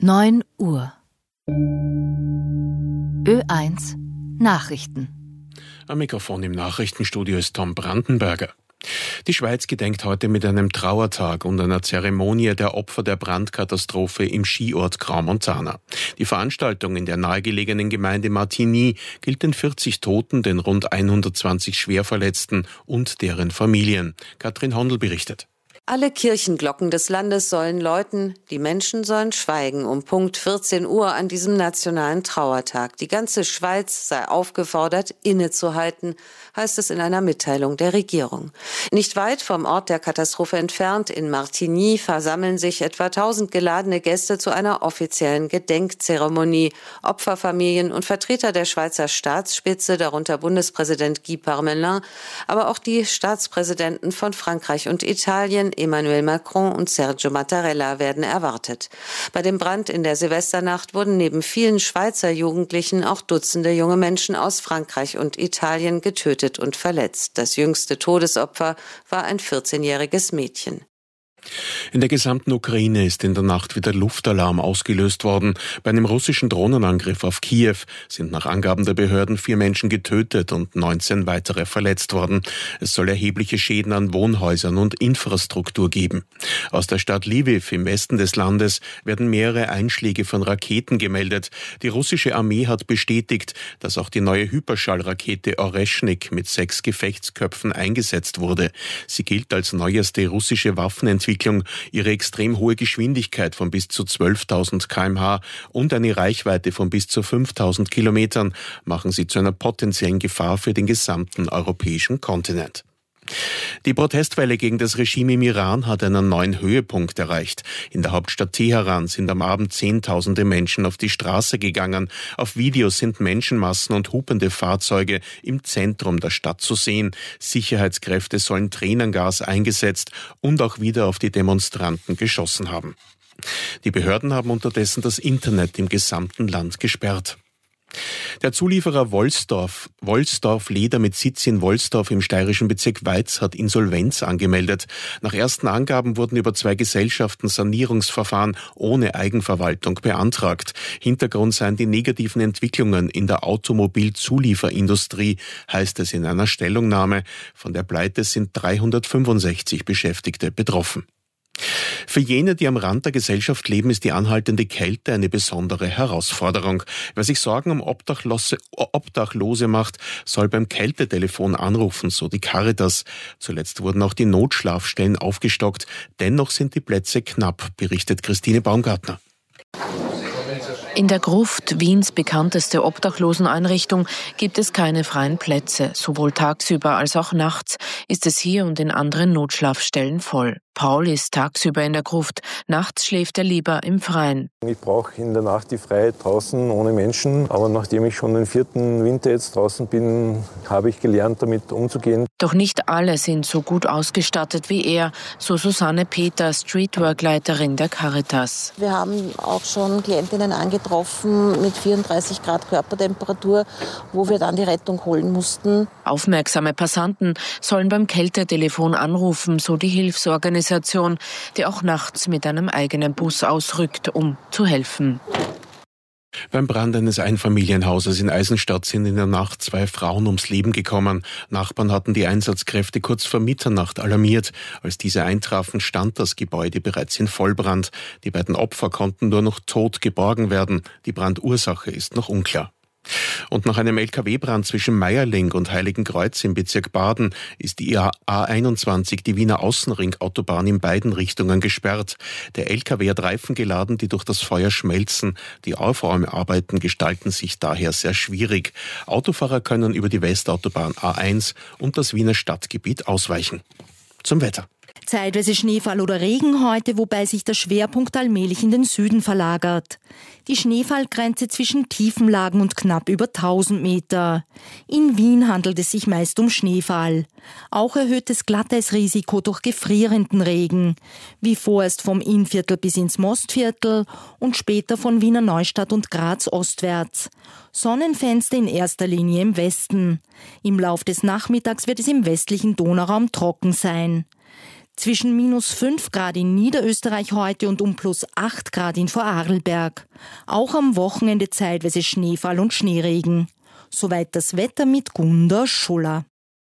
9 Uhr. Ö1 Nachrichten. Am Mikrofon im Nachrichtenstudio ist Tom Brandenberger. Die Schweiz gedenkt heute mit einem Trauertag und einer Zeremonie der Opfer der Brandkatastrophe im Skiort Crans-Montana. Die Veranstaltung in der nahegelegenen Gemeinde Martigny gilt den 40 Toten, den rund 120 Schwerverletzten und deren Familien. Katrin Hondel berichtet. Alle Kirchenglocken des Landes sollen läuten, die Menschen sollen schweigen um Punkt 14 Uhr an diesem nationalen Trauertag. Die ganze Schweiz sei aufgefordert, innezuhalten, heißt es in einer Mitteilung der Regierung. Nicht weit vom Ort der Katastrophe entfernt, in Martigny, versammeln sich etwa 1000 geladene Gäste zu einer offiziellen Gedenkzeremonie. Opferfamilien und Vertreter der Schweizer Staatsspitze, darunter Bundespräsident Guy Parmelin, aber auch die Staatspräsidenten von Frankreich und Italien, Emmanuel Macron und Sergio Mattarella, werden erwartet. Bei dem Brand in der Silvesternacht wurden neben vielen Schweizer Jugendlichen auch Dutzende junge Menschen aus Frankreich und Italien getötet und verletzt. Das jüngste Todesopfer war ein 14-jähriges Mädchen. In der gesamten Ukraine ist in der Nacht wieder Luftalarm ausgelöst worden. Bei einem russischen Drohnenangriff auf Kiew sind nach Angaben der Behörden 4 Menschen getötet und 19 weitere verletzt worden. Es soll erhebliche Schäden an Wohnhäusern und Infrastruktur geben. Aus der Stadt Lviv im Westen des Landes werden mehrere Einschläge von Raketen gemeldet. Die russische Armee hat bestätigt, dass auch die neue Hyperschallrakete Oreschnik mit 6 Gefechtsköpfen eingesetzt wurde. Sie gilt als neueste russische Waffenentwicklung. Ihre extrem hohe Geschwindigkeit von bis zu 12.000 km/h und eine Reichweite von bis zu 5.000 Kilometern machen sie zu einer potenziellen Gefahr für den gesamten europäischen Kontinent. Die Protestwelle gegen das Regime im Iran hat einen neuen Höhepunkt erreicht. In der Hauptstadt Teheran sind am Abend Zehntausende Menschen auf die Straße gegangen. Auf Videos sind Menschenmassen und hupende Fahrzeuge im Zentrum der Stadt zu sehen. Sicherheitskräfte sollen Tränengas eingesetzt und auch wieder auf die Demonstranten geschossen haben. Die Behörden haben unterdessen das Internet im gesamten Land gesperrt. Der Zulieferer Wollsdorf Leder mit Sitz in Wollsdorf im steirischen Bezirk Weiz hat Insolvenz angemeldet. Nach ersten Angaben wurden über 2 Gesellschaften Sanierungsverfahren ohne Eigenverwaltung beantragt. Hintergrund seien die negativen Entwicklungen in der Automobilzulieferindustrie, heißt es in einer Stellungnahme. Von der Pleite sind 365 Beschäftigte betroffen. Für jene, die am Rand der Gesellschaft leben, ist die anhaltende Kälte eine besondere Herausforderung. Wer sich Sorgen um Obdachlose macht, soll beim Kältetelefon anrufen, so die Caritas. Zuletzt wurden auch die Notschlafstellen aufgestockt. Dennoch sind die Plätze knapp, berichtet Christine Baumgartner. In der Gruft, Wiens bekannteste Obdachloseneinrichtung, gibt es keine freien Plätze. Sowohl tagsüber als auch nachts ist es hier und in anderen Notschlafstellen voll. Paul ist tagsüber in der Gruft, nachts schläft er lieber im Freien. Ich brauche in der Nacht die Freiheit draußen ohne Menschen, aber nachdem ich schon den 4. Winter jetzt draußen bin, habe ich gelernt, damit umzugehen. Doch nicht alle sind so gut ausgestattet wie er, so Susanne Peter, Streetwork-Leiterin der Caritas. Wir haben auch schon Klientinnen angetroffen mit 34 Grad Körpertemperatur, wo wir dann die Rettung holen mussten. Aufmerksame Passanten sollen beim Kältetelefon anrufen, so die Hilfsorganisation, die auch nachts mit einem eigenen Bus ausrückt, um zu helfen. Beim Brand eines Einfamilienhauses in Eisenstadt sind in der Nacht 2 Frauen ums Leben gekommen. Nachbarn hatten die Einsatzkräfte kurz vor Mitternacht alarmiert. Als diese eintrafen, stand das Gebäude bereits in Vollbrand. Die beiden Opfer konnten nur noch tot geborgen werden. Die Brandursache ist noch unklar. Und nach einem LKW-Brand zwischen Meierling und Heiligenkreuz im Bezirk Baden ist die A21, die Wiener Außenringautobahn, in beiden Richtungen gesperrt. Der LKW hat Reifen geladen, die durch das Feuer schmelzen. Die Aufräumarbeiten gestalten sich daher sehr schwierig. Autofahrer können über die Westautobahn A1 und das Wiener Stadtgebiet ausweichen. Zum Wetter. Zeitweise Schneefall oder Regen heute, wobei sich der Schwerpunkt allmählich in den Süden verlagert. Die Schneefallgrenze zwischen Tiefenlagen und knapp über 1000 Meter. In Wien handelt es sich meist um Schneefall. Auch erhöhtes Glatteisrisiko durch gefrierenden Regen, wie vorerst vom Innviertel bis ins Mostviertel und später von Wiener Neustadt und Graz ostwärts. Sonnenfenster in erster Linie im Westen. Im Lauf des Nachmittags wird es im westlichen Donauraum trocken sein. Zwischen -5 Grad in Niederösterreich heute und um +8 Grad in Vorarlberg. Auch am Wochenende zeitweise Schneefall und Schneeregen. Soweit das Wetter mit Gunda Schuller.